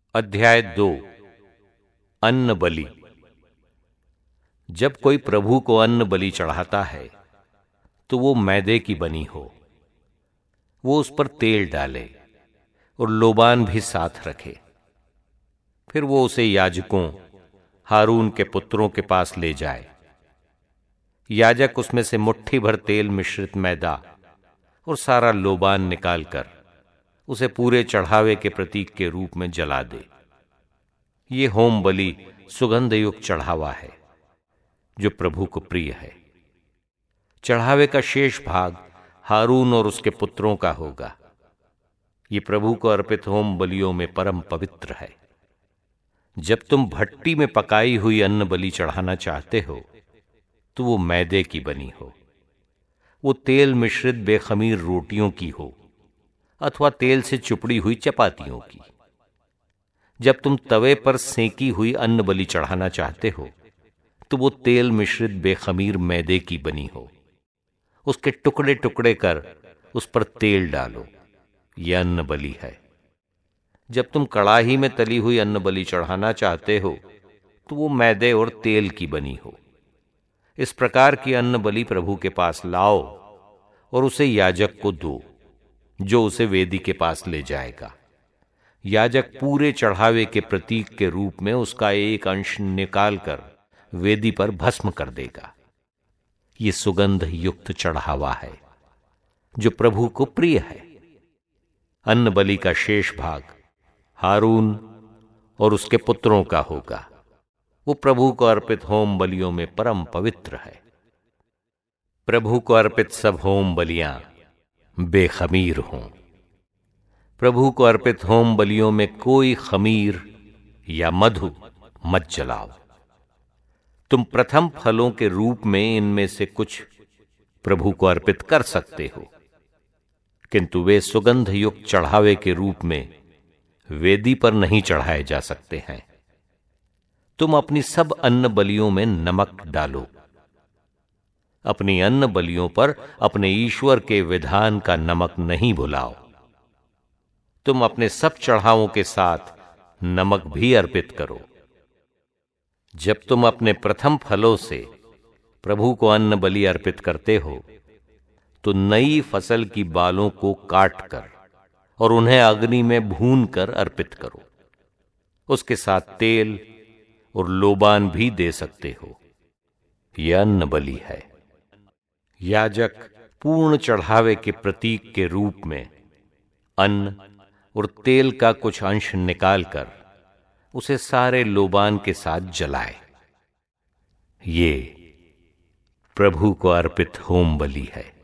अध्याय 2 अन्न बलि। जब कोई प्रभु को अन्न बलि चढ़ाता है तो वो मैदे की बनी हो, वो उस पर तेल डाले और लोबान भी साथ रखे। फिर वो उसे याजकों हारून के पुत्रों के पास ले जाए। याजक उसमें से मुट्ठी भर तेल मिश्रित मैदा और सारा लोबान निकालकर उसे पूरे चढ़ावे के प्रतीक के रूप में जला दे। ये होम बलि सुगंध युक्त चढ़ावा है जो प्रभु को प्रिय है। चढ़ावे का शेष भाग हारून और उसके पुत्रों का होगा। ये प्रभु को अर्पित होम बलियों में परम पवित्र है। जब तुम भट्टी में पकाई हुई अन्न बलि चढ़ाना चाहते हो तो वो मैदे की बनी हो, वो तेल मिश्रित बेखमीर रोटियों की हो अथवा तेल से चुपड़ी हुई चपातियों की। जब तुम तवे पर सेंकी हुई अन्न बलि चढ़ाना चाहते हो तो वो तेल मिश्रित बेखमीर मैदे की बनी हो। उसके टुकड़े टुकड़े कर उस पर तेल डालो। यह अन्न बलि है। जब तुम कड़ाही में तली हुई अन्न बलि चढ़ाना चाहते हो तो वो मैदे और तेल की बनी हो। इस प्रकार की अन्न बलि प्रभु के पास लाओ और उसे याजक को दो, जो उसे वेदी के पास ले जाएगा। याजक पूरे चढ़ावे के प्रतीक के रूप में उसका एक अंश निकालकर वेदी पर भस्म कर देगा। ये सुगंध युक्त चढ़ावा है जो प्रभु को प्रिय है। अन्न बलि का शेष भाग हारून और उसके पुत्रों का होगा। वो प्रभु को अर्पित होम बलियों में परम पवित्र है। प्रभु को अर्पित सब होम बलियां बेखमीर हों। प्रभु को अर्पित होम बलियों में कोई खमीर या मधु मत जलाओ। तुम प्रथम फलों के रूप में इनमें से कुछ प्रभु को अर्पित कर सकते हो, किंतु वे सुगंध युक्त चढ़ावे के रूप में वेदी पर नहीं चढ़ाए जा सकते हैं। तुम अपनी सब अन्न बलियों में नमक डालो। अपनी अन्न बलियों पर अपने ईश्वर के विधान का नमक नहीं भुलाओ। तुम अपने सब चढ़ावों के साथ नमक भी अर्पित करो। जब तुम अपने प्रथम फलों से प्रभु को अन्न बलि अर्पित करते हो तो नई फसल की बालों को काट कर और उन्हें अग्नि में भून कर अर्पित करो। उसके साथ तेल और लोबान भी दे सकते हो। यह अन्न बलि है। याजक पूर्ण चढ़ावे के प्रतीक के रूप में अन्न और तेल का कुछ अंश निकालकर उसे सारे लोबान के साथ जलाए। ये प्रभु को अर्पित होम बलि है।